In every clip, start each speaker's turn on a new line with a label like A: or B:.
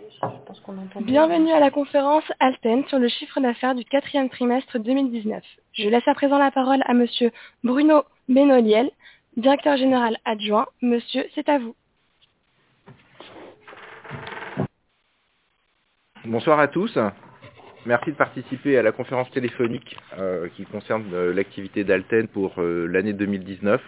A: Bienvenue à la conférence Alten sur le chiffre d'affaires du quatrième trimestre 2019. Je laisse à présent la parole à Monsieur Bruno Benoliel, directeur général adjoint. Monsieur, c'est à vous.
B: Bonsoir à tous. Merci de participer à la conférence téléphonique qui concerne l'activité d'Alten pour l'année 2019.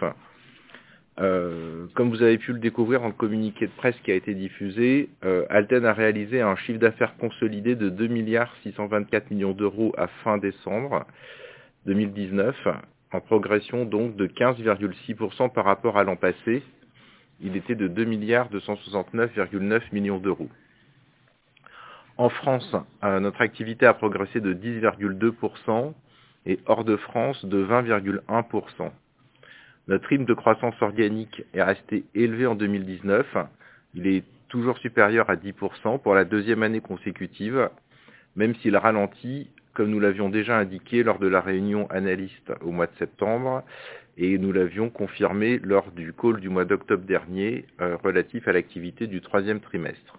B: Comme vous avez pu le découvrir dans le communiqué de presse qui a été diffusé, Alten a réalisé un chiffre d'affaires consolidé de 2 624 millions d'euros à fin décembre 2019, en progression donc de 15,6% par rapport à l'an passé. Il était de 2 269,9 millions d'euros. En France, notre activité a progressé de 10,2% et hors de France de 20,1%. Notre rythme de croissance organique est resté élevé en 2019. Il est toujours supérieur à 10% pour la deuxième année consécutive, même s'il ralentit, comme nous l'avions déjà indiqué lors de la réunion analyste au mois de septembre, et nous l'avions confirmé lors du call du mois d'octobre dernier relatif à l'activité du troisième trimestre.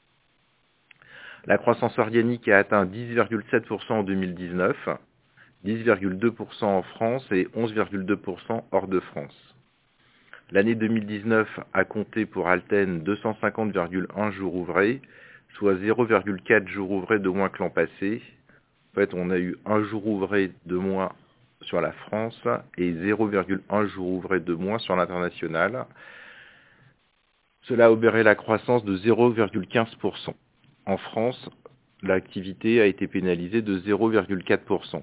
B: La croissance organique a atteint 10,7% en 2019, 10,2% en France et 11,2% hors de France. L'année 2019 a compté pour Alten 250,1 jours ouvrés, soit 0,4 jours ouvrés de moins que l'an passé. En fait, on a eu un jour ouvré de moins sur la France et 0,1 jour ouvré de moins sur l'international. Cela a obéré la croissance de 0,15%. En France, l'activité a été pénalisée de 0,4%.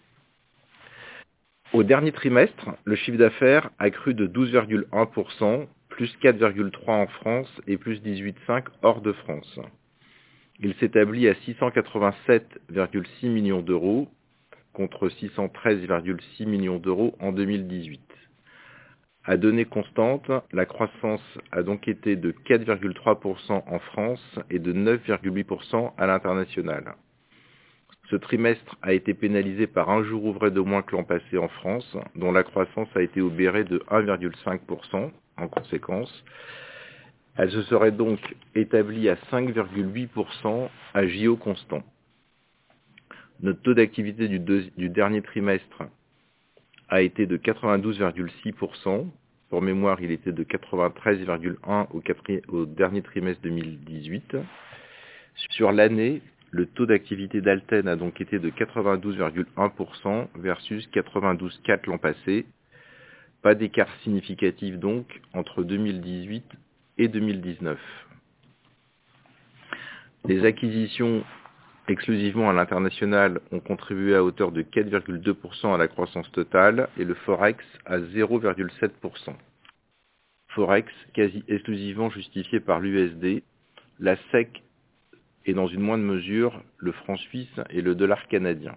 B: Au dernier trimestre, le chiffre d'affaires a cru de 12,1%, plus 4,3% en France et plus 18,5% hors de France. Il s'établit à 687,6 millions d'euros contre 613,6 millions d'euros en 2018. À données constantes, la croissance a donc été de 4,3% en France et de 9,8% à l'international. Ce trimestre a été pénalisé par un jour ouvré de moins que l'an passé en France, dont la croissance a été obérée de 1,5% en conséquence. Elle se serait donc établie à 5,8% à JO constant. Notre taux d'activité du dernier trimestre a été de 92,6%. Pour mémoire, il était de 93,1% au dernier trimestre 2018. Sur l'année, le taux d'activité d'Alten a donc été de 92,1% versus 92,4% l'an passé. Pas d'écart significatif donc entre 2018 et 2019. Les acquisitions exclusivement à l'international ont contribué à hauteur de 4,2% à la croissance totale et le Forex à 0,7%. Forex quasi exclusivement justifié par l'USD, la SEC et dans une moindre mesure le franc suisse et le dollar canadien.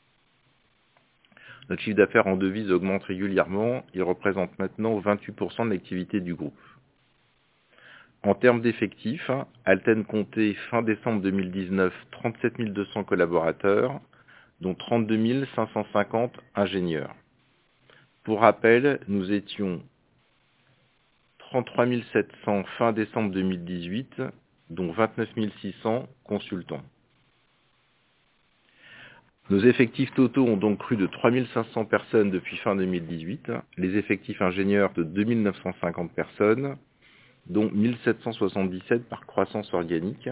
B: Notre chiffre d'affaires en devises augmente régulièrement, il représente maintenant 28% de l'activité du groupe. En termes d'effectifs, Alten comptait fin décembre 2019 37 200 collaborateurs, dont 32 550 ingénieurs. Pour rappel, nous étions 33 700 fin décembre 2018, dont 29 600 consultants. Nos effectifs totaux ont donc cru de 3 500 personnes depuis fin 2018, les effectifs ingénieurs de 2 950 personnes, dont 1777 par croissance organique,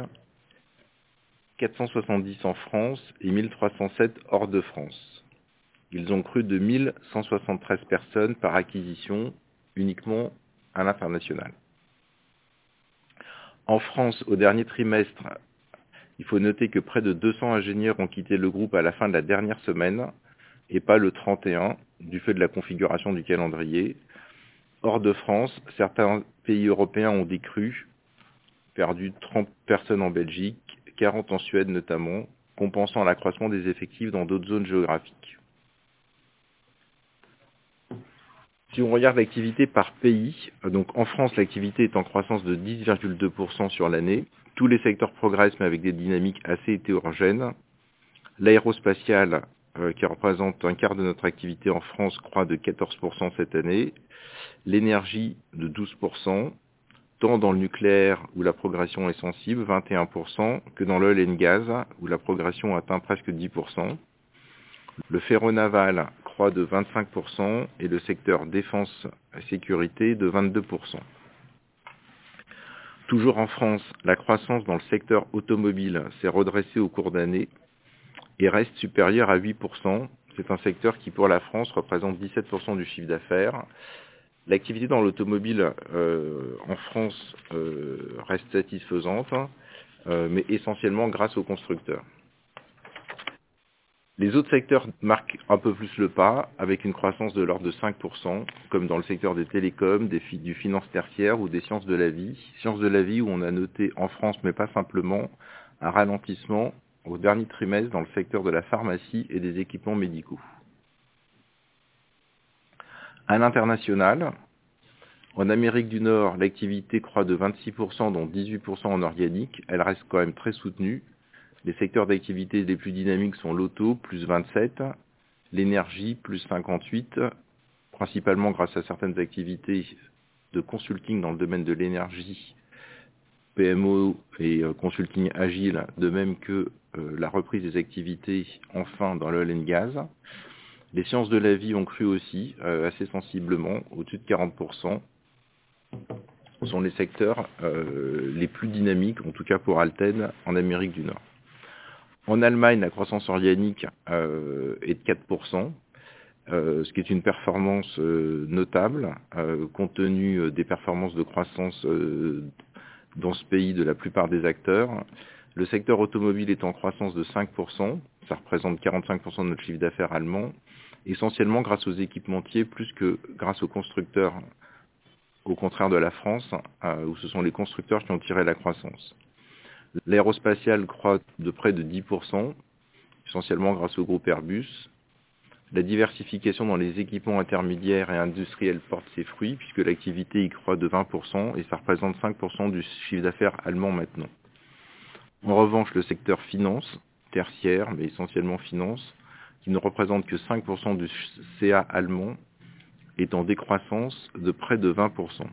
B: 470 en France et 1307 hors de France. Ils ont cru de 1173 personnes par acquisition uniquement à l'international. En France, au dernier trimestre, il faut noter que près de 200 ingénieurs ont quitté le groupe à la fin de la dernière semaine et pas le 31 du fait de la configuration du calendrier. Hors de France, certains pays européens ont décru, perdu 30 personnes en Belgique, 40 en Suède notamment, compensant l'accroissement des effectifs dans d'autres zones géographiques. Si on regarde l'activité par pays, donc en France, l'activité est en croissance de 10,2% sur l'année. Tous les secteurs progressent, mais avec des dynamiques assez hétérogènes. L'aérospatiale, qui représente un quart de notre activité en France, croît de 14% cette année. L'énergie de 12%, tant dans le nucléaire où la progression est sensible, 21%, que dans l'oil and gas où la progression atteint presque 10%. Le ferronaval croît de 25% et le secteur défense et sécurité de 22%. Toujours en France, la croissance dans le secteur automobile s'est redressée au cours d'année et reste supérieure à 8%. C'est un secteur qui, pour la France, représente 17% du chiffre d'affaires. L'activité dans l'automobile en France reste satisfaisante, mais essentiellement grâce aux constructeurs. Les autres secteurs marquent un peu plus le pas, avec une croissance de l'ordre de 5%, comme dans le secteur des télécoms, du finance tertiaire ou des sciences de la vie. Sciences de la vie où on a noté en France, mais pas simplement, un ralentissement au dernier trimestre dans le secteur de la pharmacie et des équipements médicaux. À l'international, en Amérique du Nord, l'activité croît de 26%, dont 18% en organique. Elle reste quand même très soutenue. Les secteurs d'activité les plus dynamiques sont l'auto, plus 27, l'énergie, plus 58, principalement grâce à certaines activités de consulting dans le domaine de l'énergie, PMO et consulting agile, de même que la reprise des activités enfin dans l'oil and gas. Les sciences de la vie ont cru aussi assez sensiblement, au-dessus de 40%. Ce sont les secteurs les plus dynamiques, en tout cas pour Alten, en Amérique du Nord. En Allemagne, la croissance organique est de 4%, ce qui est une performance notable, compte tenu des performances de croissance dans ce pays de la plupart des acteurs. Le secteur automobile est en croissance de 5%, ça représente 45% de notre chiffre d'affaires allemand, essentiellement grâce aux équipementiers plus que grâce aux constructeurs, au contraire de la France, où ce sont les constructeurs qui ont tiré la croissance. L'aérospatial croît de près de 10%, essentiellement grâce au groupe Airbus. La diversification dans les équipements intermédiaires et industriels porte ses fruits, puisque l'activité y croît de 20% et ça représente 5% du chiffre d'affaires allemand maintenant. En revanche, le secteur finance, tertiaire, mais essentiellement finance, qui ne représente que 5% du CA allemand, est en décroissance de près de 20%.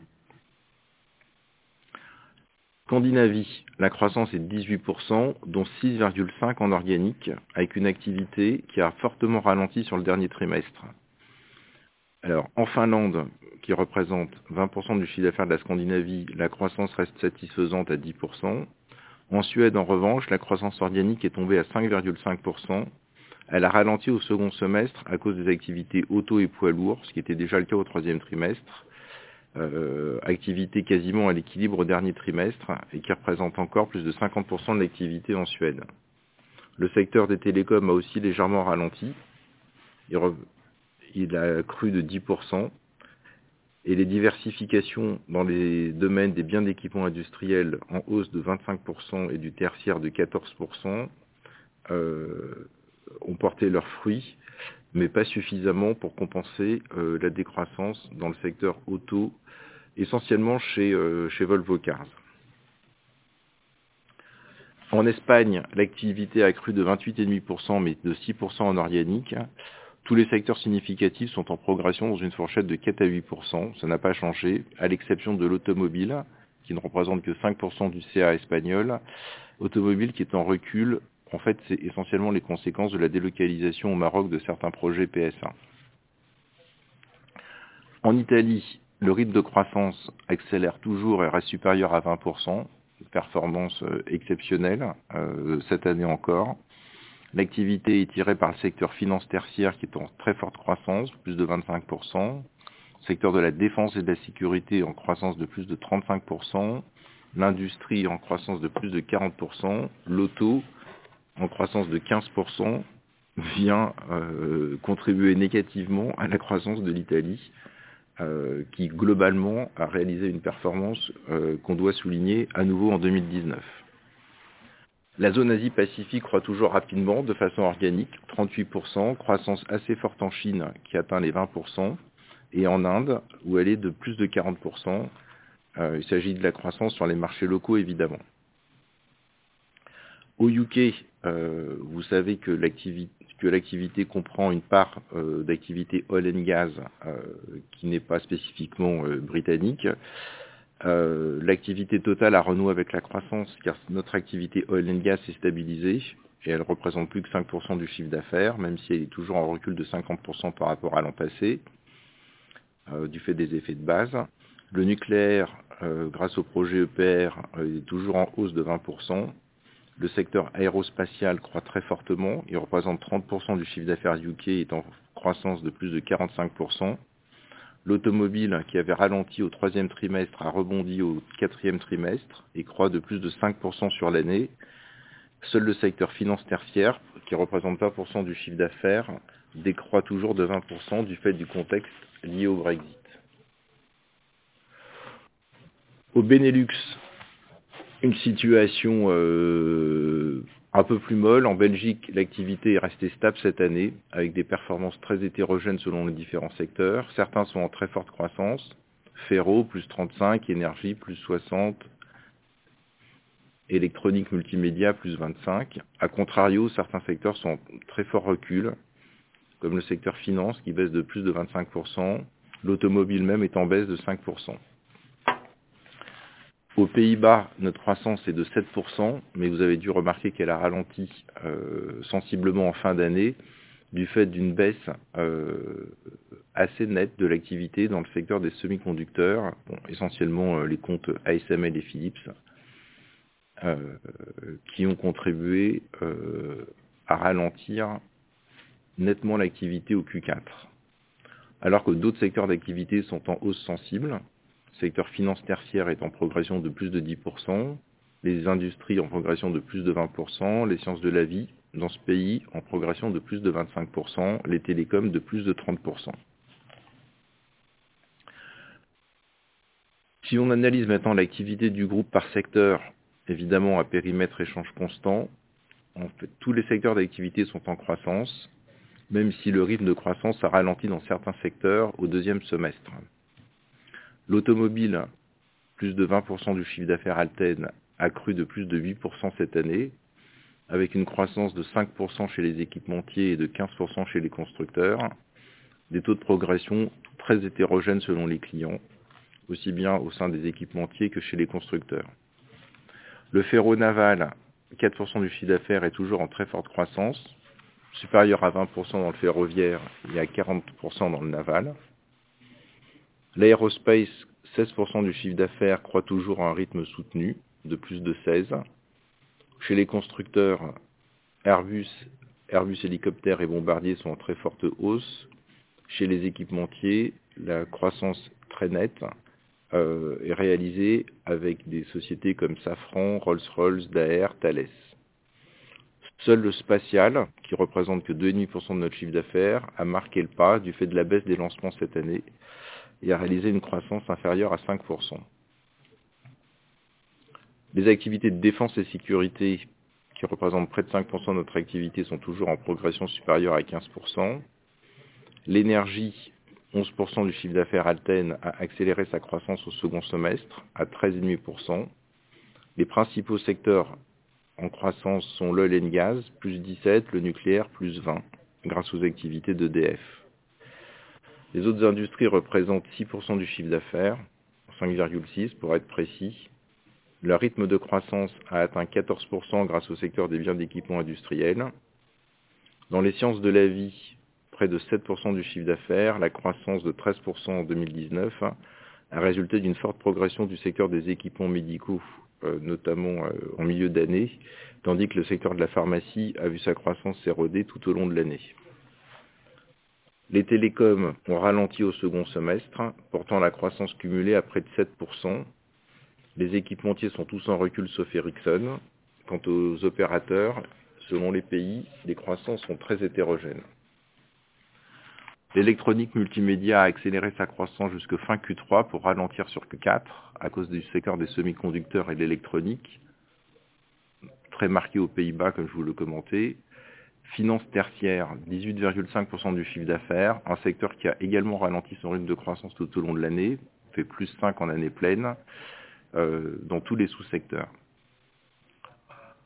B: Scandinavie, la croissance est de 18%, dont 6,5% en organique, avec une activité qui a fortement ralenti sur le dernier trimestre. Alors, en Finlande, qui représente 20% du chiffre d'affaires de la Scandinavie, la croissance reste satisfaisante à 10%. En Suède, en revanche, la croissance organique est tombée à 5,5%. Elle a ralenti au second semestre à cause des activités auto et poids lourds, ce qui était déjà le cas au troisième trimestre. Activité quasiment à l'équilibre au dernier trimestre et qui représente encore plus de 50% de l'activité en Suède. Le secteur des télécoms a aussi légèrement ralenti. Il a cru de 10%. Et les diversifications dans les domaines des biens d'équipement industriels en hausse de 25% et du tertiaire de 14% ont porté leurs fruits, mais pas suffisamment pour compenser la décroissance dans le secteur auto, essentiellement chez Volvo Cars. En Espagne, l'activité a crû de 28,5%, mais de 6% en organique. Tous les secteurs significatifs sont en progression dans une fourchette de 4 à 8%. Ça n'a pas changé, à l'exception de l'automobile, qui ne représente que 5% du CA espagnol. Automobile qui est en recul. En fait, c'est essentiellement les conséquences de la délocalisation au Maroc de certains projets PS1. En Italie, le rythme de croissance accélère toujours et reste supérieur à 20%. Performance exceptionnelle cette année encore. L'activité est tirée par le secteur finance tertiaire qui est en très forte croissance, plus de 25%. Le secteur de la défense et de la sécurité en croissance de plus de 35%. L'industrie en croissance de plus de 40%. L'auto en croissance de 15% vient contribuer négativement à la croissance de l'Italie, qui globalement a réalisé une performance qu'on doit souligner à nouveau en 2019. La zone Asie-Pacifique croît toujours rapidement, de façon organique, 38%, croissance assez forte en Chine qui atteint les 20%, et en Inde où elle est de plus de 40%. Il s'agit de la croissance sur les marchés locaux évidemment. Au UK, vous savez que l'activité comprend une part d'activité oil and gas qui n'est pas spécifiquement britannique. L'activité totale a renoué avec la croissance car notre activité oil and gas est stabilisée et elle représente plus que 5% du chiffre d'affaires, même si elle est toujours en recul de 50% par rapport à l'an passé, du fait des effets de base. Le nucléaire, grâce au projet EPR, est toujours en hausse de 20%. Le secteur aérospatial croît très fortement. Il représente 30% du chiffre d'affaires UK et est en croissance de plus de 45%. L'automobile, qui avait ralenti au troisième trimestre, a rebondi au quatrième trimestre et croît de plus de 5% sur l'année. Seul le secteur finance tertiaire, qui représente 20% du chiffre d'affaires, décroît toujours de 20% du fait du contexte lié au Brexit. Au Benelux, une situation un peu plus molle. En Belgique, l'activité est restée stable cette année, avec des performances très hétérogènes selon les différents secteurs. Certains sont en très forte croissance. Ferro, plus 35, énergie, plus 60, électronique multimédia, plus 25. A contrario, certains secteurs sont en très fort recul, comme le secteur finance qui baisse de plus de 25%. L'automobile même est en baisse de 5%. Aux Pays-Bas, notre croissance est de 7%, mais vous avez dû remarquer qu'elle a ralenti sensiblement en fin d'année du fait d'une baisse assez nette de l'activité dans le secteur des semi-conducteurs, essentiellement les comptes ASML et Philips, qui ont contribué à ralentir nettement l'activité au Q4. Alors que d'autres secteurs d'activité sont en hausse sensible. Le secteur finance tertiaire est en progression de plus de 10%, les industries en progression de plus de 20%, les sciences de la vie dans ce pays en progression de plus de 25%, les télécoms de plus de 30%. Si on analyse maintenant l'activité du groupe par secteur, évidemment à périmètre échange constant, en fait, tous les secteurs d'activité sont en croissance, même si le rythme de croissance a ralenti dans certains secteurs au deuxième semestre. L'automobile, plus de 20% du chiffre d'affaires Alten, a cru de plus de 8% cette année, avec une croissance de 5% chez les équipementiers et de 15% chez les constructeurs, des taux de progression très hétérogènes selon les clients, aussi bien au sein des équipementiers que chez les constructeurs. Le ferro-naval, 4% du chiffre d'affaires, est toujours en très forte croissance, supérieur à 20% dans le ferroviaire et à 40% dans le naval. L'aérospace, 16% du chiffre d'affaires, croît toujours à un rythme soutenu, de plus de 16%. Chez les constructeurs, Airbus Hélicoptères et Bombardier sont en très forte hausse. Chez les équipementiers, la croissance très nette est réalisée avec des sociétés comme Safran, Rolls-Royce, Daher, Thales. Seul le spatial, qui représente que 2,5% de notre chiffre d'affaires, a marqué le pas du fait de la baisse des lancements cette année et a réalisé une croissance inférieure à 5%. Les activités de défense et sécurité, qui représentent près de 5% de notre activité, sont toujours en progression supérieure à 15%. L'énergie, 11% du chiffre d'affaires Alten, a accéléré sa croissance au second semestre à 13,5%. Les principaux secteurs en croissance sont l'oil and gas, plus 17, le nucléaire, plus 20, grâce aux activités d'EDF. Les autres industries représentent 6% du chiffre d'affaires, 5,6 pour être précis. Le rythme de croissance a atteint 14% grâce au secteur des biens d'équipement industriels. Dans les sciences de la vie, près de 7% du chiffre d'affaires, la croissance de 13% en 2019 a résulté d'une forte progression du secteur des équipements médicaux, notamment en milieu d'année, tandis que le secteur de la pharmacie a vu sa croissance s'éroder tout au long de l'année. Les télécoms ont ralenti au second semestre, portant la croissance cumulée à près de 7%. Les équipementiers sont tous en recul sauf Ericsson. Quant aux opérateurs, selon les pays, les croissances sont très hétérogènes. L'électronique multimédia a accéléré sa croissance jusque fin Q3 pour ralentir sur Q4 à cause du secteur des semi-conducteurs et de l'électronique, très marqué aux Pays-Bas comme je vous le commentais. Finance tertiaire, 18,5% du chiffre d'affaires, un secteur qui a également ralenti son rythme de croissance tout au long de l'année, fait plus 5 en année pleine, dans tous les sous-secteurs.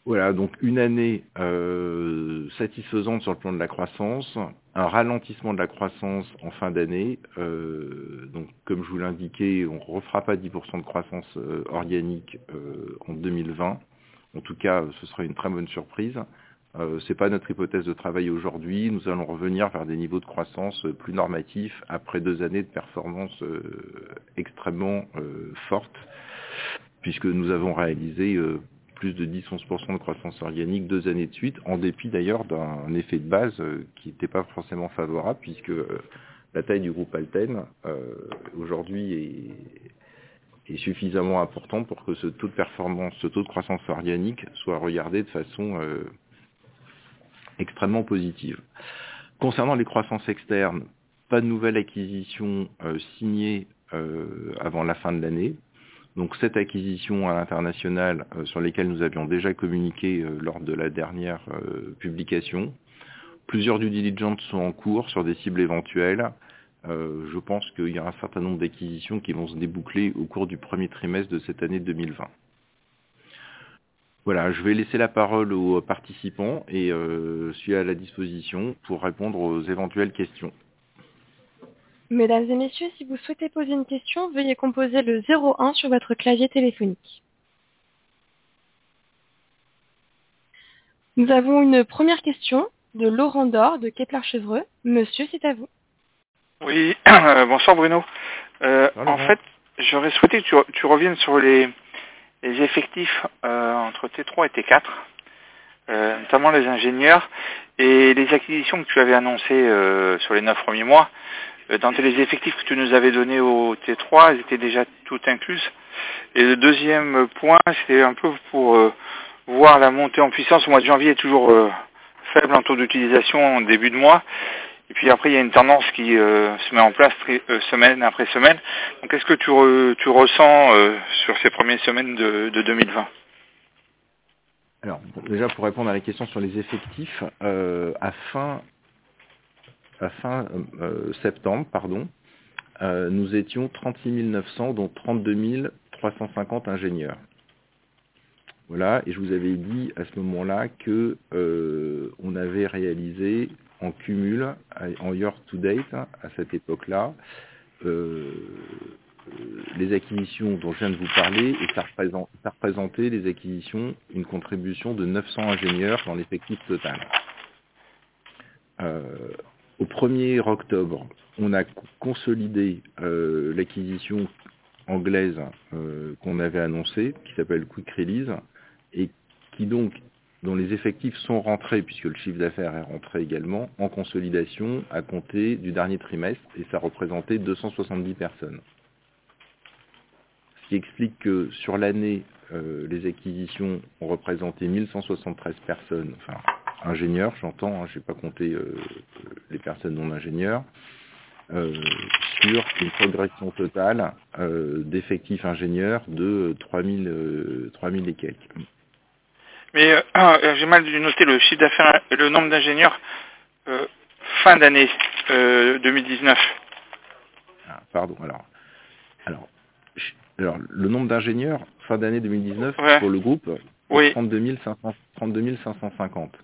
B: Voilà, donc une année satisfaisante sur le plan de la croissance, un ralentissement de la croissance en fin d'année. Donc comme je vous l'indiquais, on ne refera pas 10% de croissance organique en 2020. En tout cas, ce sera une très bonne surprise. C'est pas notre hypothèse de travail aujourd'hui. Nous allons revenir vers des niveaux de croissance plus normatifs après 2 années de performance extrêmement fortes, puisque nous avons réalisé plus de 10-11% de croissance organique 2 années de suite, en dépit d'ailleurs d'un effet de base qui n'était pas forcément favorable, puisque la taille du groupe Alten aujourd'hui est suffisamment importante pour que ce taux de performance, ce taux de croissance organique soit regardé de façon extrêmement positive. Concernant les croissances externes, pas de nouvelle acquisition signée avant la fin de l'année. Donc cette acquisition à l'international sur lesquelles nous avions déjà communiqué lors de la dernière publication. Plusieurs due diligence sont en cours sur des cibles éventuelles. Je pense qu'il y a un certain nombre d'acquisitions qui vont se déboucler au cours du premier trimestre de cette année 2020. Voilà, je vais laisser la parole aux participants et suis à la disposition pour répondre aux éventuelles questions.
A: Mesdames et messieurs, si vous souhaitez poser une question, veuillez composer le 01 sur votre clavier téléphonique. Nous avons une première question de Laurent Dor de Kepler-Chevreux. Monsieur, c'est à vous.
C: Oui, bonsoir Bruno. En fait, j'aurais souhaité que tu reviennes sur les effectifs entre T3 et T4, notamment les ingénieurs, et les acquisitions que tu avais annoncées sur les 9 premiers mois. Dans les effectifs que tu nous avais donnés au T3, elles étaient déjà toutes incluses. Et le deuxième point, c'est un peu pour voir la montée en puissance. Le mois de janvier est toujours faible en taux d'utilisation en début de mois. Et puis après, il y a une tendance qui se met en place semaine après semaine. Donc, qu'est-ce que tu ressens sur ces premières semaines de 2020 ?
B: Alors, déjà, pour répondre à la question sur les effectifs, à fin septembre, nous étions 36 900, dont 32 350 ingénieurs. Voilà, et je vous avais dit à ce moment-là que on avait réalisé en cumul, en year to date, à cette époque-là, les acquisitions dont je viens de vous parler, et ça représentait les acquisitions, une contribution de 900 ingénieurs dans l'effectif total. Au 1er octobre, on a consolidé l'acquisition anglaise qu'on avait annoncée, qui s'appelle Quick Release, et qui donc, dont les effectifs sont rentrés, puisque le chiffre d'affaires est rentré également, en consolidation à compter du dernier trimestre, et ça représentait 270 personnes. Ce qui explique que sur l'année, les acquisitions ont représenté 1173 personnes, enfin ingénieurs, j'entends, je n'ai pas compté les personnes non ingénieurs, sur une progression totale d'effectifs ingénieurs de 3000 et quelques.
C: Mais j'ai mal dû noter le chiffre d'affaires, le nombre d'ingénieurs fin d'année 2019.
B: Ah, pardon, alors, le nombre d'ingénieurs fin d'année 2019 pour le groupe,
C: oui.
B: 32 550.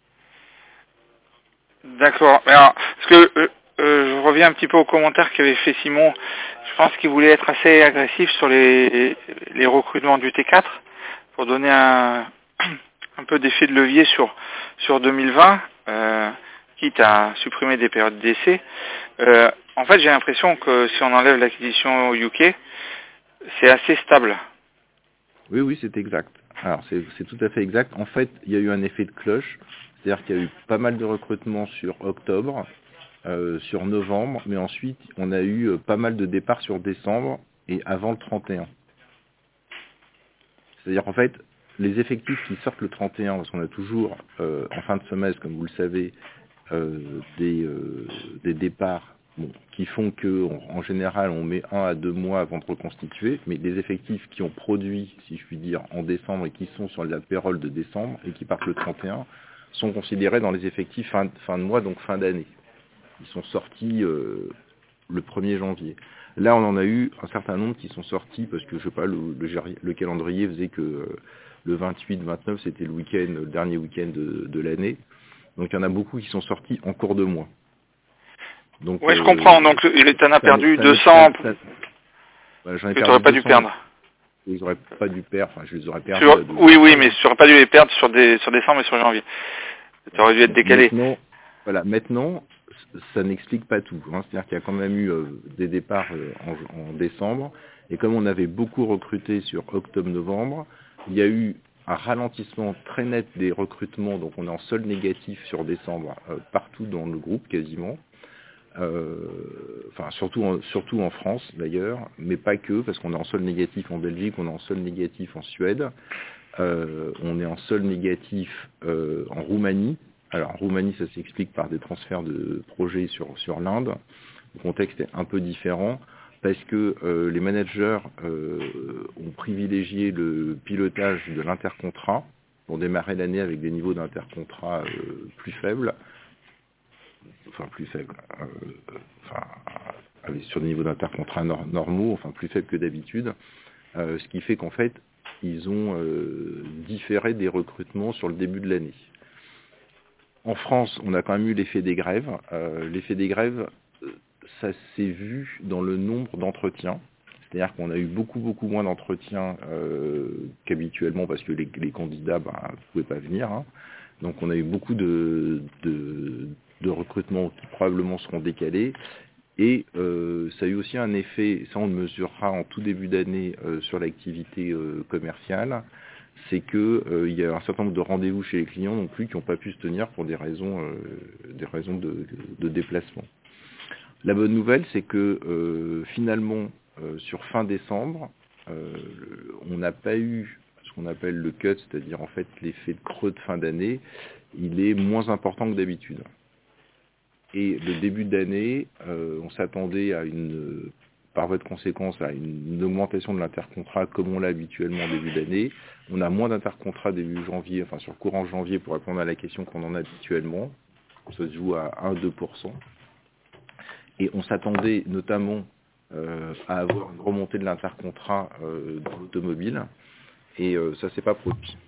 C: D'accord. Alors, parce que je reviens un petit peu aux commentaires qu'avait fait Simon. Je pense qu'il voulait être assez agressif sur les recrutements du T4 pour donner un peu d'effet de levier sur 2020, quitte à supprimer des périodes d'essai. En fait, j'ai l'impression que si on enlève l'acquisition au UK, c'est assez stable.
B: Oui, c'est exact. Alors, c'est tout à fait exact. En fait, il y a eu un effet de cloche, c'est-à-dire qu'il y a eu pas mal de recrutements sur octobre, sur novembre, mais ensuite, on a eu pas mal de départs sur décembre et avant le 31. C'est-à-dire qu'en fait, les effectifs qui sortent le 31, parce qu'on a toujours, en fin de semestre, comme vous le savez, des départs qui font que, en général, on met 1 à 2 mois avant de reconstituer, mais des effectifs qui ont produit, si je puis dire, en décembre et qui sont sur la payroll de décembre et qui partent le 31, sont considérés dans les effectifs fin de mois, donc fin d'année. Ils sont sortis le 1er janvier. Là, on en a eu un certain nombre qui sont sortis parce que, je sais pas, le calendrier faisait que le 28, 29, c'était le dernier week-end de l'année. Donc il y en a beaucoup qui sont sortis en cours de mois.
C: Donc, je comprends. Donc tu en as perdu 200 que tu n'aurais pas dû perdre.
B: Ils n'auraient pas dû perdre. Enfin, je les aurais perdus.
C: Oui, mais tu n'aurais pas dû les perdre sur décembre et sur janvier. Ça aurait dû être décalé.
B: Maintenant, ça n'explique pas tout. Hein. C'est-à-dire qu'il y a quand même eu des départs en décembre. Et comme on avait beaucoup recruté sur octobre-novembre, il y a eu un ralentissement très net des recrutements. Donc on est en solde négatif sur décembre partout dans le groupe quasiment. Surtout en France d'ailleurs, mais pas que, parce qu'on est en solde négatif en Belgique, on est en solde négatif en Suède, on est en solde négatif en Roumanie. Alors en Roumanie, ça s'explique par des transferts de projets sur l'Inde. Le contexte est un peu différent parce que les managers ont privilégié le pilotage de l'intercontrat pour démarrer l'année avec des niveaux d'intercontrat plus faibles. Sur des niveaux d'intercontrat normaux, plus faibles que d'habitude, ce qui fait qu'en fait, ils ont différé des recrutements sur le début de l'année. En France, on a quand même eu l'effet des grèves. L'effet des grèves, ça s'est vu dans le nombre d'entretiens. C'est-à-dire qu'on a eu beaucoup moins d'entretiens qu'habituellement parce que les candidats ne pouvaient pas venir. Hein. Donc on a eu beaucoup de recrutements qui probablement seront décalés. Et ça a eu aussi un effet, ça on le mesurera en tout début d'année sur l'activité commerciale, c'est que il y a un certain nombre de rendez-vous chez les clients non plus qui n'ont pas pu se tenir pour des raisons de déplacement. La bonne nouvelle, c'est que finalement, sur fin décembre, on n'a pas eu ce qu'on appelle le cut, c'est-à-dire en fait l'effet de creux de fin d'année, il est moins important que d'habitude. Et le début d'année, on s'attendait par voie de conséquence, à une augmentation de l'intercontrat comme on l'a habituellement en début d'année. On a moins d'intercontrats début janvier, sur courant janvier pour répondre à la question qu'on en a habituellement. Ça se joue à 1-2%. Et on s'attendait notamment à avoir une remontée de l'intercontrat dans l'automobile. Et ça s'est pas produit.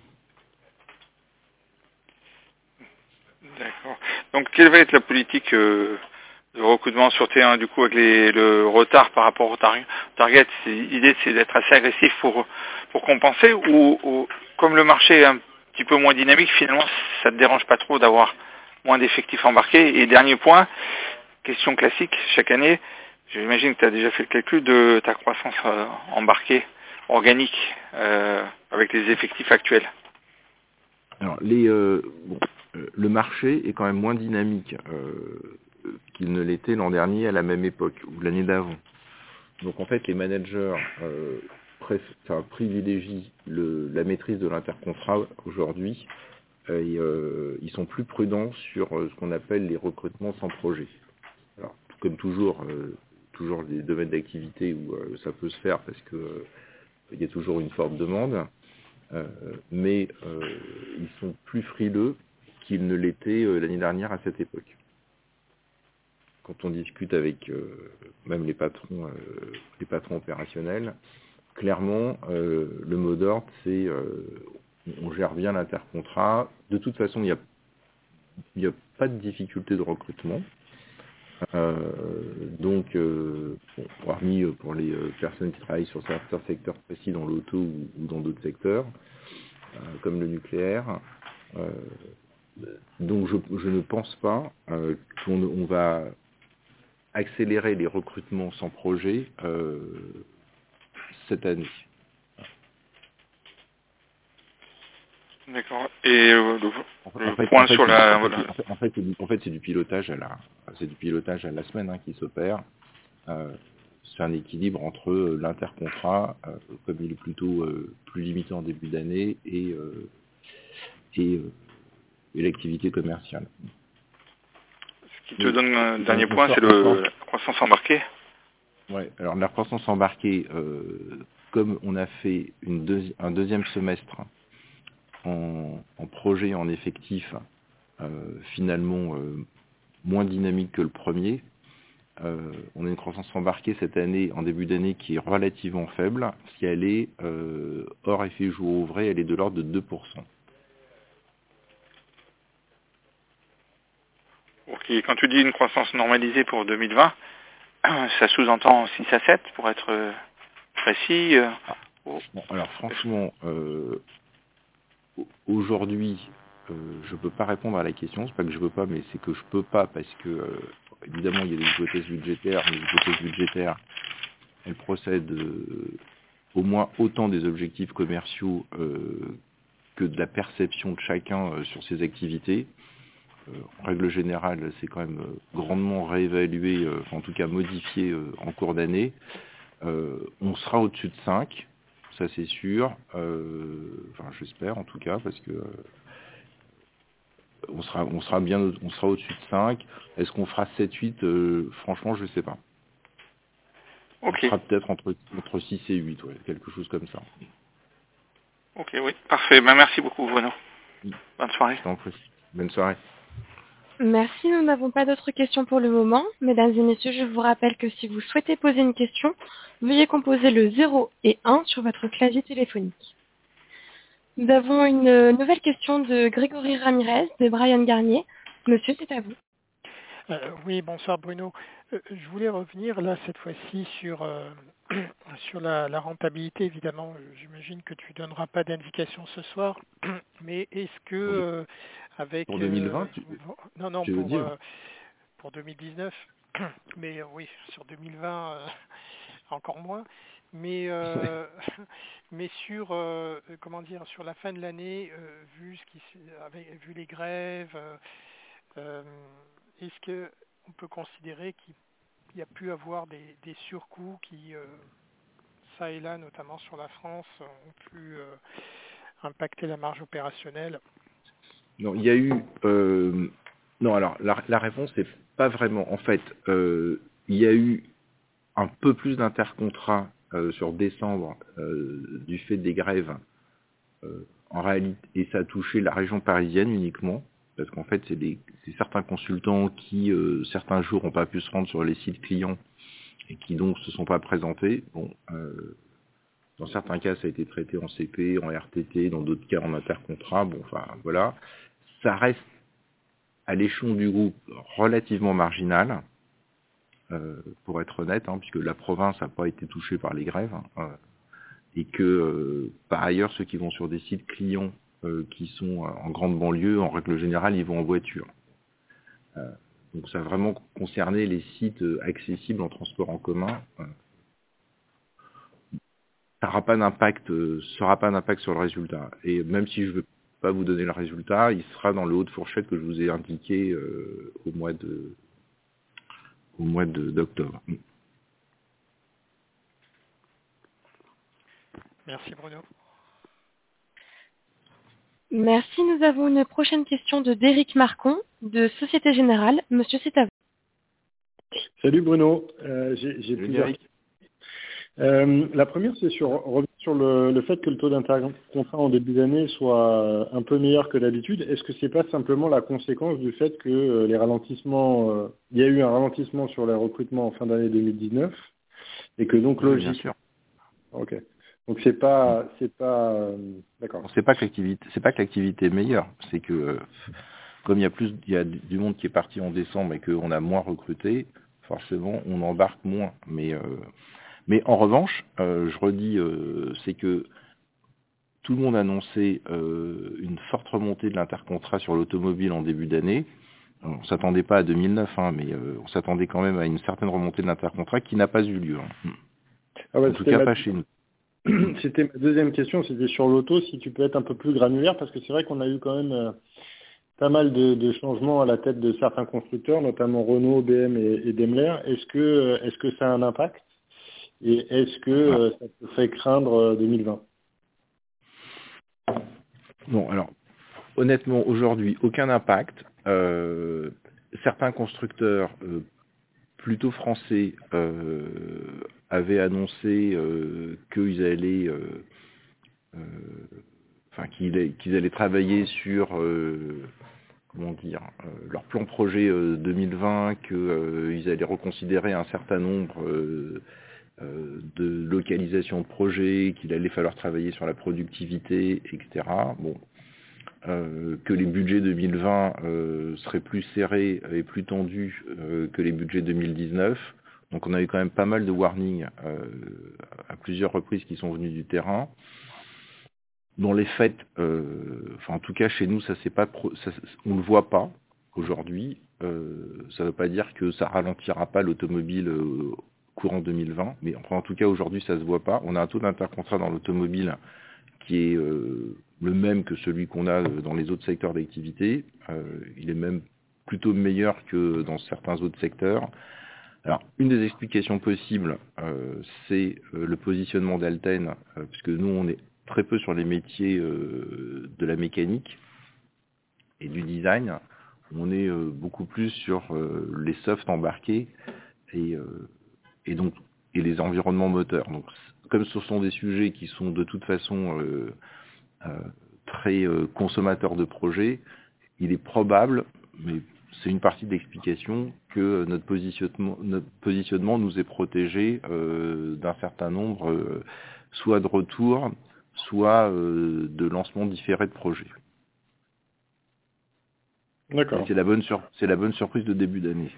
C: D'accord. Donc, quelle va être la politique de recrutement sur T1 du coup avec le retard par rapport au target? L'idée, c'est d'être assez agressif pour compenser ou comme le marché est un petit peu moins dynamique, finalement, ça ne te dérange pas trop d'avoir moins d'effectifs embarqués? Et dernier point, question classique, chaque année, j'imagine que tu as déjà fait le calcul de ta croissance embarquée, organique, avec les effectifs actuels.
B: Alors, le marché est quand même moins dynamique qu'il ne l'était l'an dernier à la même époque, ou l'année d'avant. Donc en fait, les managers privilégient la maîtrise de l'intercontrat aujourd'hui. Ils sont plus prudents sur ce qu'on appelle les recrutements sans projet. Alors, comme toujours des domaines d'activité où ça peut se faire parce que il y a toujours une forte demande. Mais ils sont plus frileux qu'ils ne l'étaient l'année dernière à cette époque. Quand on discute avec même les patrons opérationnels, clairement, le mot d'ordre, c'est on gère bien l'intercontrat. De toute façon, il n'y a pas de difficulté de recrutement. Hormis pour les personnes qui travaillent sur certains secteurs précis dans l'auto ou dans d'autres secteurs, comme le nucléaire. Donc je ne pense pas qu'on va accélérer les recrutements sans projet cette année.
C: D'accord. Et le point sur la...
B: En fait, c'est du pilotage à la semaine qui s'opère. C'est un équilibre entre l'intercontrat, comme il est plutôt plus limité en début d'année, et l'activité commerciale.
C: Ce qui te donne un dernier point, c'est la croissance embarquée.
B: Ouais. Alors la croissance embarquée, comme on a fait un deuxième semestre en projet, en effectif, finalement moins dynamique que le premier, on a une croissance embarquée cette année, en début d'année, qui est relativement faible. Si elle est, hors effet jour ouvré, elle est de l'ordre de 2%.
C: Ok, quand tu dis une croissance normalisée pour 2020, ça sous-entend 6 à 7 pour être précis.
B: Bon, alors franchement, aujourd'hui, je peux pas répondre à la question. C'est pas que je veux pas, mais c'est que je peux pas parce que évidemment il y a des hypothèses budgétaires, mais les hypothèses budgétaires, elles procèdent au moins autant des objectifs commerciaux que de la perception de chacun sur ses activités. En règle générale, c'est quand même grandement réévalué, en tout cas modifié en cours d'année. On sera au-dessus de 5, ça c'est sûr. J'espère en tout cas, parce que on sera au-dessus de 5. Est-ce qu'on fera 7-8 franchement, je sais pas. Okay. On sera peut-être entre 6 et 8, ouais, quelque chose comme ça.
C: Ok, oui, parfait. Merci beaucoup, Bruno. Bonne soirée.
B: Je t'en prie. Bonne soirée.
A: Merci, nous n'avons pas d'autres questions pour le moment. Mesdames et messieurs, je vous rappelle que si vous souhaitez poser une question, veuillez composer le 0 et 1 sur votre clavier téléphonique. Nous avons une nouvelle question de Grégory Ramirez, de Brian Garnier. Monsieur, c'est à vous.
D: Oui, bonsoir Bruno. Je voulais revenir là cette fois-ci sur la rentabilité. Évidemment, j'imagine que tu donneras pas d'indication ce soir, mais est-ce que avec
B: pour 2020
D: pour 2019, mais oui, sur 2020 encore moins. Mais mais sur sur la fin de l'année, vu les grèves. Est-ce qu'on peut considérer qu'il y a pu avoir des surcoûts qui, ça et là, notamment sur la France, ont pu impacter la marge opérationnelle?
B: Non, il y a eu... non, alors, la réponse n'est pas vraiment. En fait, il y a eu un peu plus d'intercontrats sur décembre du fait des grèves. En réalité, et ça a touché la région parisienne uniquement. Parce qu'en fait, c'est certains consultants qui, certains jours, n'ont pas pu se rendre sur les sites clients et qui donc se sont pas présentés. Bon, dans certains cas, ça a été traité en CP, en RTT, dans d'autres cas en intercontrat. Bon, enfin, voilà. Ça reste, à l'échelon du groupe, relativement marginal, pour être honnête, puisque la province n'a pas été touchée par les grèves, et que, par ailleurs, ceux qui vont sur des sites clients qui sont en grande banlieue, en règle générale, ils vont en voiture. Donc ça a vraiment concerné les sites accessibles en transport en commun. Ça n'aura pas d'impact sur le résultat. Et même si je ne veux pas vous donner le résultat, il sera dans le haut de fourchette que je vous ai indiqué au mois d'octobre.
D: Merci Bruno.
A: Merci. Nous avons une prochaine question de Déric Marcon, de Société Générale. Monsieur, c'est à vous.
E: Salut Bruno. J'ai plusieurs. La première, c'est sur le fait que le taux d'intercontrat en début d'année soit un peu meilleur que d'habitude. Est-ce que c'est pas simplement la conséquence du fait que les ralentissements, il y a eu un ralentissement sur les recrutements en fin d'année 2019 et que donc logique.
B: Bien sûr.
E: Ok. Donc c'est pas d'accord.
B: C'est pas que l'activité est meilleure, c'est que comme il y a du monde qui est parti en décembre et qu'on a moins recruté, forcément on embarque moins. Mais en revanche, je redis, c'est que tout le monde annonçait une forte remontée de l'intercontrat sur l'automobile en début d'année. On ne s'attendait pas à 2009, mais on s'attendait quand même à une certaine remontée de l'intercontrat qui n'a pas eu lieu.
E: Ah ouais,
B: en tout cas, pas chez nous.
E: C'était ma deuxième question, c'était sur l'auto, si tu peux être un peu plus granulaire, parce que c'est vrai qu'on a eu quand même pas mal de changements à la tête de certains constructeurs, notamment Renault, BM et Daimler. Est-ce que ça a un impact? Et est-ce que ça te fait craindre 2020?
B: Non, alors, honnêtement, aujourd'hui, aucun impact. Certains constructeurs plutôt français avaient annoncé qu'ils allaient qu'ils allaient travailler sur leur plan projet 2020, qu'ils allaient reconsidérer un certain nombre de localisation de projets, qu'il allait falloir travailler sur la productivité, etc. Bon, que les budgets 2020 seraient plus serrés et plus tendus que les budgets 2019. Donc on a eu quand même pas mal de warnings à plusieurs reprises qui sont venus du terrain. Dans les faits, en tout cas chez nous, on ne le voit pas aujourd'hui. Ça ne veut pas dire que ça ralentira pas l'automobile courant 2020, mais enfin, en tout cas aujourd'hui ça se voit pas. On a un taux d'intercontrat dans l'automobile qui est le même que celui qu'on a dans les autres secteurs d'activité. Il est même plutôt meilleur que dans certains autres secteurs. Alors, une des explications possibles, c'est le positionnement d'Alten, puisque nous on est très peu sur les métiers de la mécanique et du design. On est beaucoup plus sur les softs embarqués et les environnements moteurs. Donc, comme ce sont des sujets qui sont de toute façon très consommateurs de projets, il est probable, mais c'est une partie de l'explication, que notre positionnement nous est protégé d'un certain nombre, soit de retours, soit de lancement différé de projets.
E: D'accord.
B: C'est la bonne surprise de début d'année.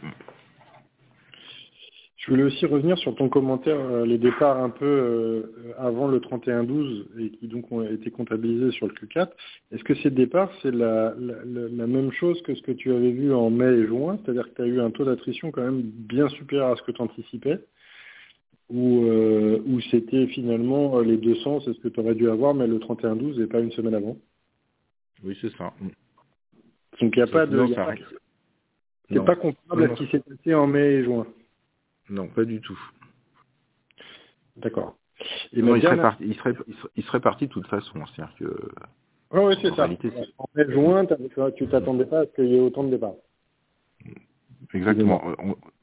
E: Je voulais aussi revenir sur ton commentaire, les départs un peu avant le 31-12 et qui donc ont été comptabilisés sur le Q4. Est-ce que ces départs, c'est la même chose que ce que tu avais vu en mai et juin? C'est-à-dire que tu as eu un taux d'attrition quand même bien supérieur à ce que tu anticipais? Ou c'était finalement les 200, c'est ce que tu aurais dû avoir, mais le 31-12 et pas une semaine avant?
B: Oui, c'est ça.
E: Donc il n'y a pas de... C'est pas comparable à ce qui s'est passé en mai et juin?
B: Non, pas du tout.
E: D'accord.
B: Et non, il serait parti de toute façon. C'est-à-dire que...
E: oui, c'est ça. En mai, juin, tu t'attendais pas à ce qu'il y ait autant de départs.
B: Exactement.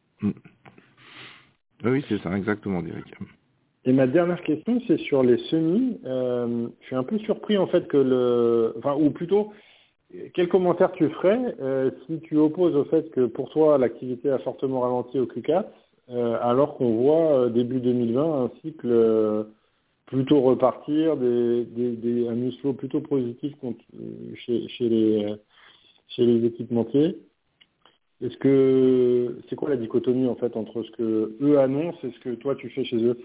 B: Oui, c'est ça, exactement, Derek.
E: Et ma dernière question, c'est sur les semis. Je suis un peu surpris en fait que ou plutôt, quel commentaire tu ferais si tu opposes au fait que pour toi l'activité a fortement ralenti au Q4, alors qu'on voit début 2020 un cycle plutôt repartir, un news flow plutôt positif chez les équipementiers. C'est quoi la dichotomie en fait entre ce que eux annoncent et ce que toi tu fais chez eux?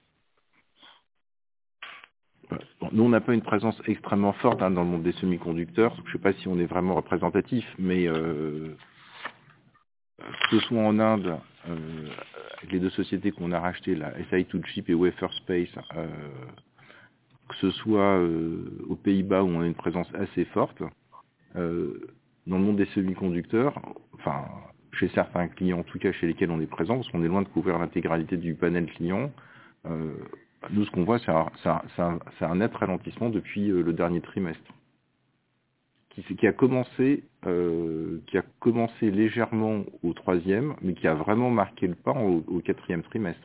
B: Bon, nous, on n'a pas une présence extrêmement forte dans le monde des semi-conducteurs. Je ne sais pas si on est vraiment représentatif, mais que ce soit en Inde, avec les deux sociétés qu'on a rachetées, la SI2Chip et Wafer Space, que ce soit aux Pays-Bas où on a une présence assez forte, dans le monde des semi-conducteurs, enfin, chez certains clients, en tout cas chez lesquels on est présent, parce qu'on est loin de couvrir l'intégralité du panel client, nous, ce qu'on voit, c'est un net ralentissement depuis le dernier trimestre, qui a commencé légèrement au troisième, mais qui a vraiment marqué le pas au quatrième trimestre.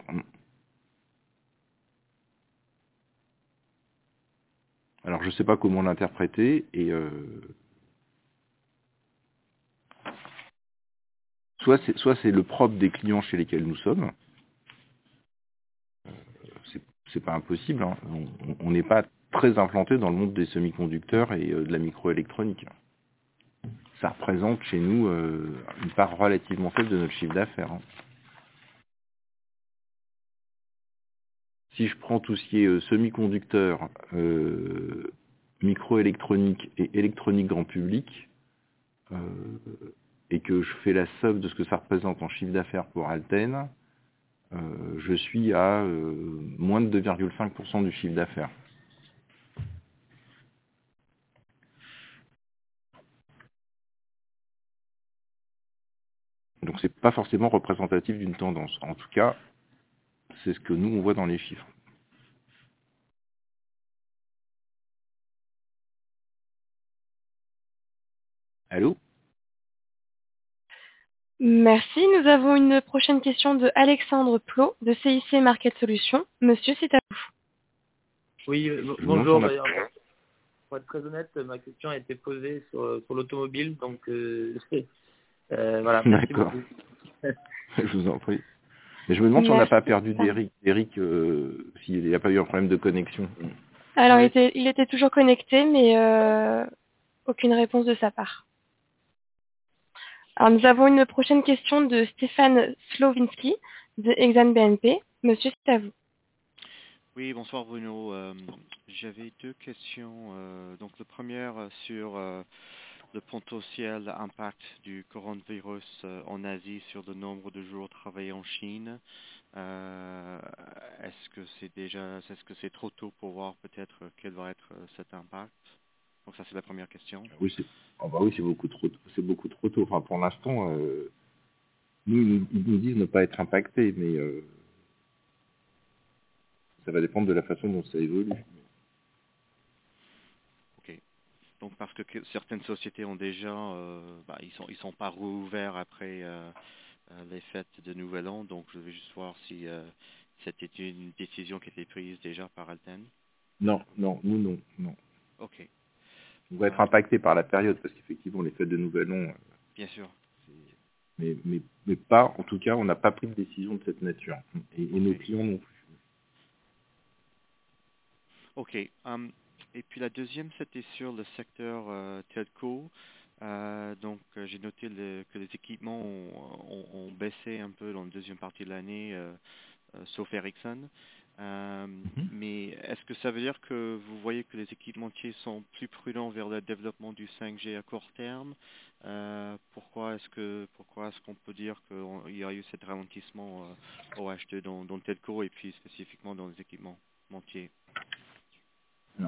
B: Alors, je ne sais pas comment l'interpréter, et soit c'est le propre des clients chez lesquels nous sommes. C'est pas impossible, hein. On n'est pas très implanté dans le monde des semi-conducteurs et de la microélectronique. Ça représente chez nous une part relativement faible de notre chiffre d'affaires. Hein. Si je prends tout ce qui est semi-conducteurs, microélectronique et électronique grand public, et que je fais la somme de ce que ça représente en chiffre d'affaires pour Alten, je suis à moins de 2,5% du chiffre d'affaires. Donc c'est pas forcément représentatif d'une tendance. En tout cas, c'est ce que nous on voit dans les chiffres. Allô ?
A: Merci. Nous avons une prochaine question de Alexandre Plot de CIC Market Solutions. Monsieur, c'est à vous.
F: Oui, bonjour. pour être très honnête, ma question a été posée sur l'automobile, donc voilà. Merci
B: D'accord.
F: beaucoup.
B: Je vous en prie. Mais je me demande si on n'a pas perdu d'Eric, s'il n'y a pas eu un problème de connexion.
A: Alors, il était toujours connecté, mais aucune réponse de sa part. Alors, nous avons une prochaine question de Stéphane Slowinski de Exane BNP. Monsieur, c'est à vous.
G: Oui, bonsoir Bruno. J'avais deux questions. Donc, la première sur le potentiel impact du coronavirus en Asie sur le nombre de jours travaillés en Chine. Est-ce que c'est trop tôt pour voir peut-être quel va être cet impact? Donc ça c'est la première question.
B: Oui, c'est beaucoup trop tôt. Enfin, pour l'instant, ils nous disent ne pas être impactés, mais ça va dépendre de la façon dont ça évolue.
G: Ok. Donc parce que certaines sociétés ont déjà, ils sont pas rouverts après les fêtes de Nouvel An, donc je vais juste voir si c'était une décision qui était prise déjà par Alten.
B: Non, nous non.
G: Ok.
B: On va être impacté par la période parce qu'effectivement les fêtes de Nouvel An.
G: Bien sûr.
B: Mais pas, en tout cas, on n'a pas pris de décision de cette nature et nos clients non plus.
G: Ok. Et puis la deuxième, c'était sur le secteur telco. Donc j'ai noté que les équipements ont baissé un peu dans la deuxième partie de l'année, sauf Ericsson. Mais est-ce que ça veut dire que vous voyez que les équipementiers sont plus prudents vers le développement du 5G à court terme? Pourquoi est-ce qu'on peut dire qu'il y a eu cet ralentissement au H2 dans le telco et puis spécifiquement dans les équipementiers?
B: Non.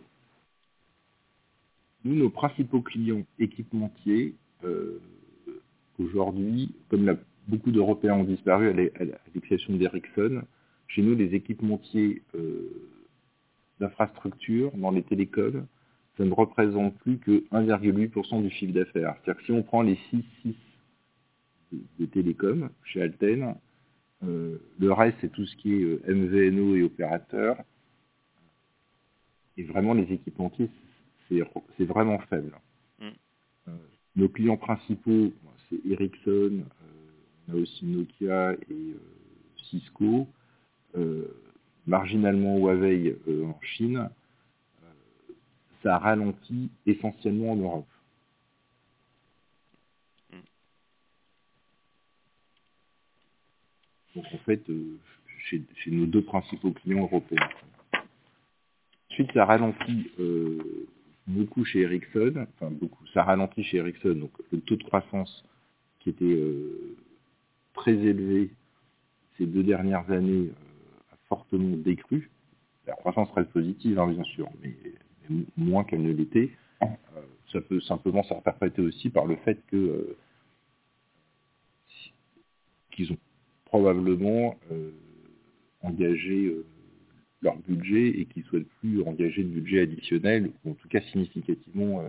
B: Nous, nos principaux clients équipementiers, aujourd'hui, comme beaucoup d'Européens ont disparu à l'exception d'Ericsson, chez nous, les équipementiers d'infrastructure dans les télécoms, ça ne représente plus que 1,8% du chiffre d'affaires. C'est-à-dire que si on prend les 6 des télécoms chez Alten, le reste, c'est tout ce qui est MVNO et opérateurs. Et vraiment, les équipementiers, c'est vraiment faible. Nos clients principaux, c'est Ericsson, on a aussi Nokia et Cisco, marginalement Huawei en Chine. Ça ralentit essentiellement en Europe. Donc en fait, chez nos deux principaux clients européens. Ensuite, ça ralentit beaucoup chez Ericsson, ça ralentit chez Ericsson, donc le taux de croissance qui était très élevé ces 2 dernières années a fortement décru. La croissance reste positive, hein, bien sûr, mais moins qu'elle ne l'était. Ça peut simplement s'interpréter aussi par le fait qu'ils ont probablement engagé leur budget et qu'ils ne souhaitent plus engager de budget additionnel, ou en tout cas significativement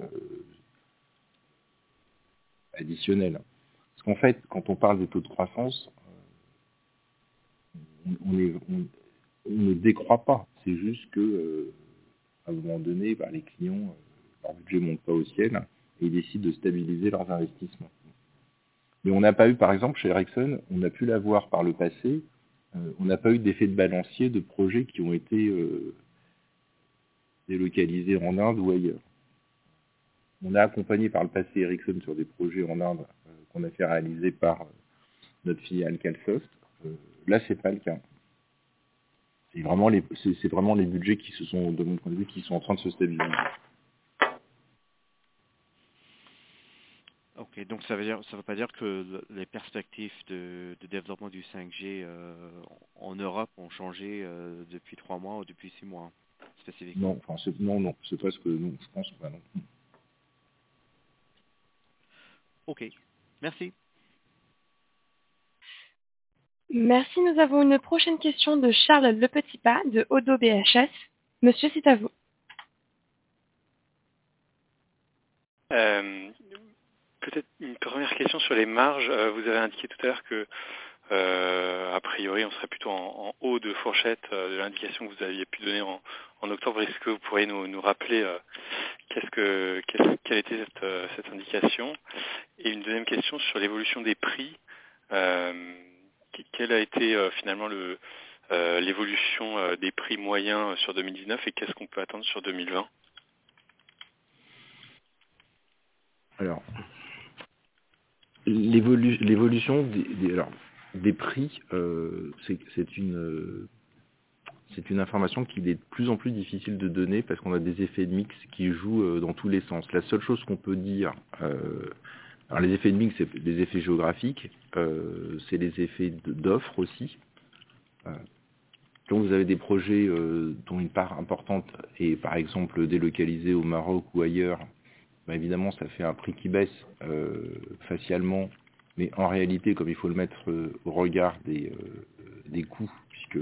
B: additionnel. Parce qu'en fait, quand on parle des taux de croissance, on ne décroît pas. C'est juste que à un moment donné, les clients, leur budget ne monte pas au ciel et ils décident de stabiliser leurs investissements. Mais on n'a pas eu, par exemple, chez Ericsson, on a pu l'avoir par le passé, on n'a pas eu d'effet de balancier de projets qui ont été délocalisés en Inde ou ailleurs. On a accompagné par le passé Ericsson sur des projets en Inde qu'on a fait réaliser par notre filiale Calsoft. Là, c'est pas le cas. C'est vraiment les budgets qui se sont, de mon point de vue, qui sont en train de se stabiliser.
G: Ok, donc ça veut pas dire que les perspectives de développement du 5G en Europe ont changé depuis 3 mois ou depuis 6 mois spécifiquement.
B: Non, c'est pas ce que non, je pense pas non.
G: Ok, merci.
A: Merci, nous avons une prochaine question de Charles Lepetitpas de Odo BHS. Monsieur, c'est à vous.
H: Peut-être une première question sur les marges. Vous avez indiqué tout à l'heure que A priori, on serait plutôt en haut de fourchette de l'indication que vous aviez pu donner en octobre. Est-ce que vous pourriez nous rappeler quelle était cette indication? Et une deuxième question sur l'évolution des prix. Quelle a été finalement l'évolution des prix moyens sur 2019 et qu'est-ce qu'on peut attendre sur 2020?
B: Alors, l'évolution des prix, c'est une information qu'il est de plus en plus difficile de donner parce qu'on a des effets de mix qui jouent dans tous les sens. La seule chose qu'on peut dire, alors les effets de mix, c'est les effets géographiques, c'est les effets d'offres aussi. Quand vous avez des projets dont une part importante est par exemple délocalisée au Maroc ou ailleurs, ben évidemment ça fait un prix qui baisse facialement, mais en réalité, comme il faut le mettre au regard des coûts, puisque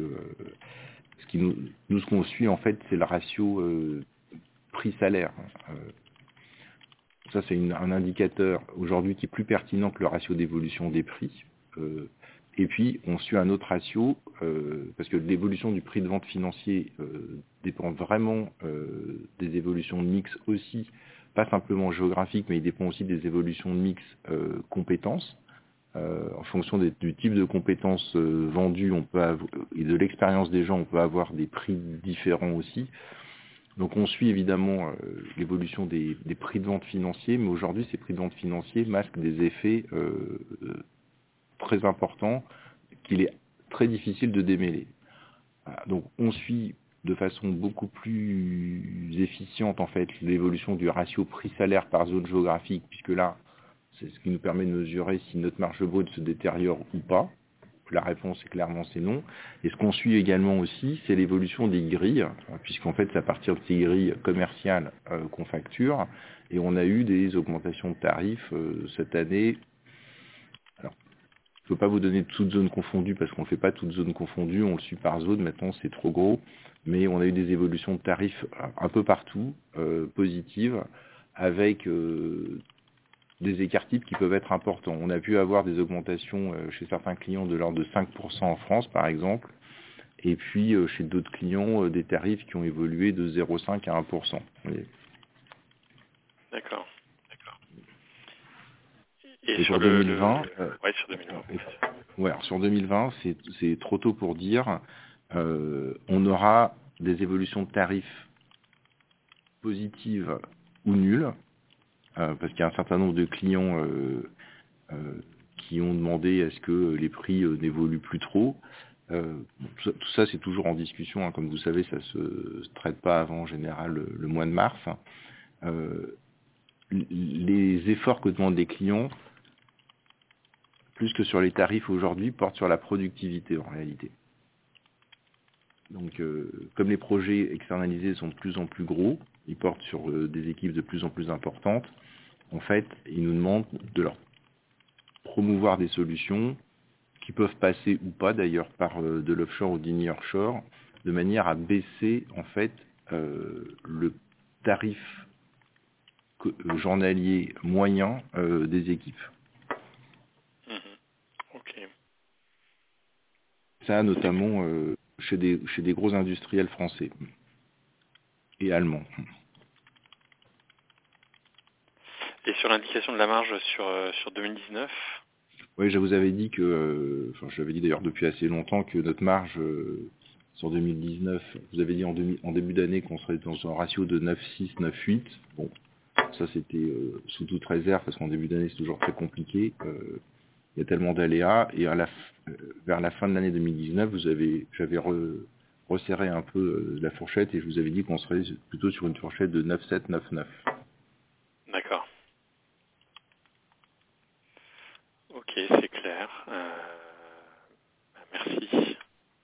B: ce qu'on suit en fait, c'est le ratio prix-salaire. Ça, c'est un indicateur aujourd'hui qui est plus pertinent que le ratio d'évolution des prix. Et puis, on suit un autre ratio, parce que l'évolution du prix de vente financier dépend vraiment des évolutions de mix aussi, pas simplement géographiques, mais il dépend aussi des évolutions de mix compétences. En fonction du type de compétences vendues et de l'expérience des gens, on peut avoir des prix différents aussi. Donc on suit évidemment l'évolution des prix de vente financiers, mais aujourd'hui ces prix de vente financiers masquent des effets très importants qu'il est très difficile de démêler. Voilà. Donc on suit de façon beaucoup plus efficiente en fait l'évolution du ratio prix-salaire par zone géographique, puisque là c'est ce qui nous permet de mesurer si notre marge brute se détériore ou pas. La réponse est clairement c'est non. Et ce qu'on suit également aussi, c'est l'évolution des grilles, puisqu'en fait c'est à partir de ces grilles commerciales qu'on facture, et on a eu des augmentations de tarifs cette année. Alors, je ne peux pas vous donner toutes zones confondues parce qu'on ne fait pas toutes zones confondues, on le suit par zone, maintenant c'est trop gros, mais on a eu des évolutions de tarifs un peu partout, positives, avec des écarts types qui peuvent être importants. On a pu avoir des augmentations chez certains clients de l'ordre de 5% en France, par exemple, et puis chez d'autres clients, des tarifs qui ont évolué de 0,5 à 1%.
H: D'accord.
B: Et sur 2020,
H: sur 2020.
B: Alors sur 2020, c'est trop tôt pour dire. On aura des évolutions de tarifs positives ou nulles, parce qu'il y a un certain nombre de clients qui ont demandé à ce que les prix n'évoluent plus trop. Tout ça, c'est toujours en discussion. Hein. Comme vous savez, ça se traite pas avant, en général, le mois de mars. Les efforts que demandent les clients, plus que sur les tarifs aujourd'hui, portent sur la productivité en réalité. Donc, comme les projets externalisés sont de plus en plus gros, ils portent sur des équipes de plus en plus importantes, en fait, ils nous demandent de leur promouvoir des solutions qui peuvent passer ou pas d'ailleurs par de l'offshore ou du nearshore, de manière à baisser en fait le tarif journalier moyen des équipes.
H: Okay.
B: Ça notamment chez des gros industriels français et allemands.
H: Et sur l'indication de la marge sur 2019?
B: Oui, je vous avais dit que, je l'avais dit d'ailleurs depuis assez longtemps, que notre marge sur 2019, vous avez dit en début d'année qu'on serait dans un ratio de 9,6, 9,8. Bon, ça c'était sous toute réserve parce qu'en début d'année c'est toujours très compliqué. Il y a tellement d'aléas et vers la fin de l'année 2019, j'avais resserré un peu la fourchette et je vous avais dit qu'on serait plutôt sur une fourchette de 9,7, 9,9.
H: D'accord. Ok, c'est clair. Merci.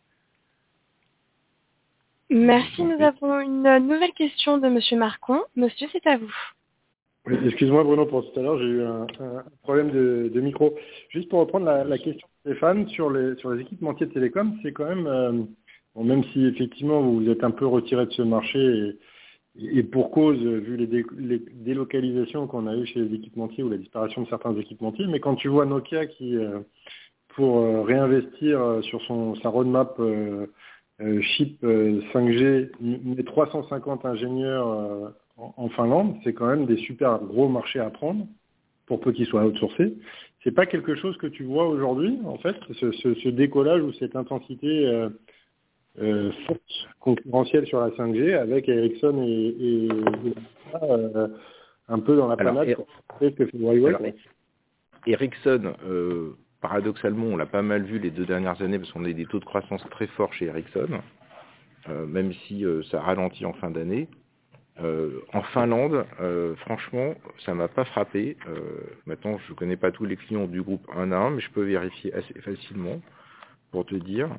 A: Merci. Nous avons une nouvelle question de Monsieur Marcon. Monsieur, c'est à vous.
E: Oui, excuse-moi Bruno pour tout à l'heure, j'ai eu un problème de micro. Juste pour reprendre la question de Stéphane sur les équipementiers de télécom, c'est quand même, même si effectivement vous êtes un peu retiré de ce marché et pour cause, vu les délocalisations qu'on a eues chez les équipementiers ou la disparition de certains équipementiers, mais quand tu vois Nokia qui pour réinvestir sur sa roadmap chip 5G, met 350 ingénieurs en Finlande. C'est quand même des super gros marchés à prendre pour peu qu'ils soient outsourcés. C'est pas quelque chose que tu vois aujourd'hui, en fait, ce décollage ou cette intensité forte concurrentielle sur la 5G avec Ericsson et un peu dans la panade que fait Huawei.
B: Ericsson, paradoxalement, on l'a pas mal vu les 2 dernières années parce qu'on a eu des taux de croissance très forts chez Ericsson, même si ça ralentit en fin d'année. En Finlande, franchement, ça m'a pas frappé. Maintenant, je connais pas tous les clients du groupe un à un, mais je peux vérifier assez facilement pour te dire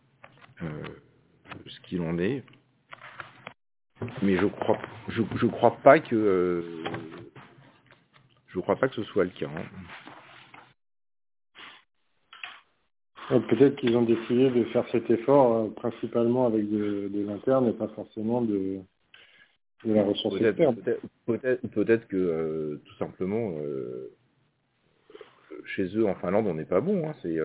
B: ce qu'il en est. Mais je crois pas que ce soit le cas. Hein.
E: Peut-être qu'ils ont décidé de faire cet effort principalement avec de l'interne et pas forcément de la ressource externe.
B: Peut-être que tout simplement chez eux en Finlande on n'est pas bon. Hein, c'est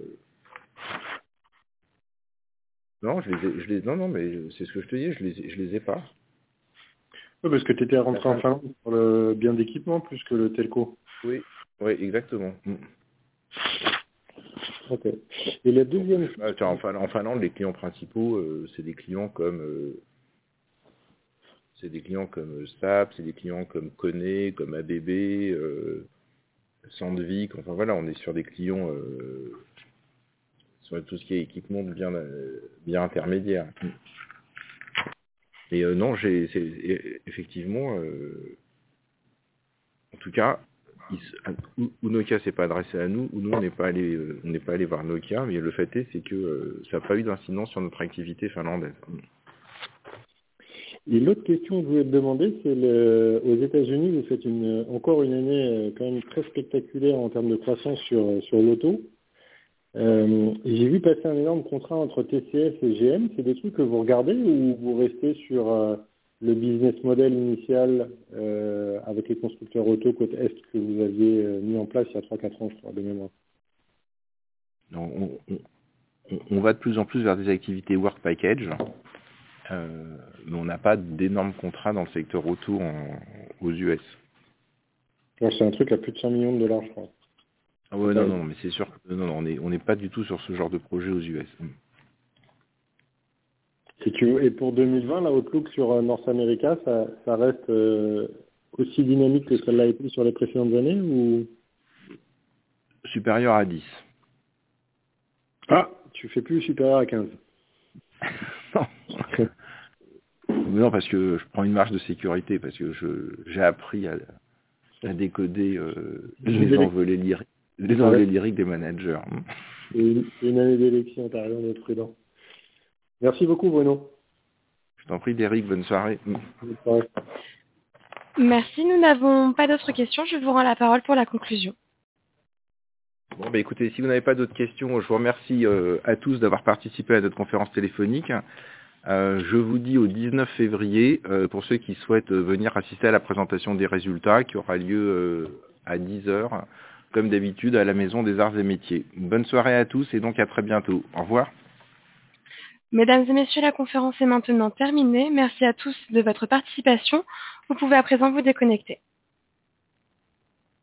B: non, non, mais c'est ce que je te dis, je les ai pas.
E: Oui, parce que tu étais rentré en Finlande pour le bien d'équipement plus que le telco.
B: Oui, exactement.
E: Ok. Et la deuxième...
B: En Finlande, les clients principaux, c'est des clients comme SAP, c'est des clients comme Kone, comme ABB, Sandvik. Enfin voilà, on est sur des clients sur tout ce qui est équipement de bien intermédiaire. Et non, effectivement, en tout cas, ou Nokia s'est pas adressé à nous, ou nous on n'est pas allé voir Nokia, mais le fait est, c'est que ça n'a pas eu d'incidence sur notre activité finlandaise.
E: Et l'autre question que je voulais te demander, c'est aux États-Unis, vous faites encore une année quand même très spectaculaire en termes de croissance sur l'auto. J'ai vu passer un énorme contrat entre TCS et GM. C'est des trucs que vous regardez ou vous restez sur le business model initial avec les constructeurs auto côte Est que vous aviez mis en place il y a 3-4 ans, je crois, de mémoire?
B: Non, on va de plus en plus vers des activités work package, mais on n'a pas d'énormes contrats dans le secteur auto aux US.
E: C'est un truc à plus de 100 millions de dollars, je crois.
B: Ah ouais, non, mais c'est sûr que on n'est pas du tout sur ce genre de projet aux US.
E: Et pour 2020, la outlook sur North America, ça reste aussi dynamique que celle-là a été sur les précédentes années ou
B: supérieur à 10.
E: Ah, tu fais plus supérieur à 15.
B: Non. Non, parce que je prends une marge de sécurité, parce que j'ai appris à décoder les envolées lyriques des managers.
E: Et une année d'élection, t'as raison d'être prudent. Merci beaucoup, Bruno.
B: Je t'en prie, Derek, bonne soirée.
E: Bonne soirée.
A: Merci, nous n'avons pas d'autres questions. Je vous rends la parole pour la conclusion.
B: Bon, écoutez, si vous n'avez pas d'autres questions, je vous remercie à tous d'avoir participé à notre conférence téléphonique. Je vous dis au 19 février, pour ceux qui souhaitent venir assister à la présentation des résultats, qui aura lieu à 10h, comme d'habitude, à la Maison des Arts et Métiers. Bonne soirée à tous et donc à très bientôt. Au revoir.
A: Mesdames et messieurs, la conférence est maintenant terminée. Merci à tous de votre participation. Vous pouvez à présent vous déconnecter.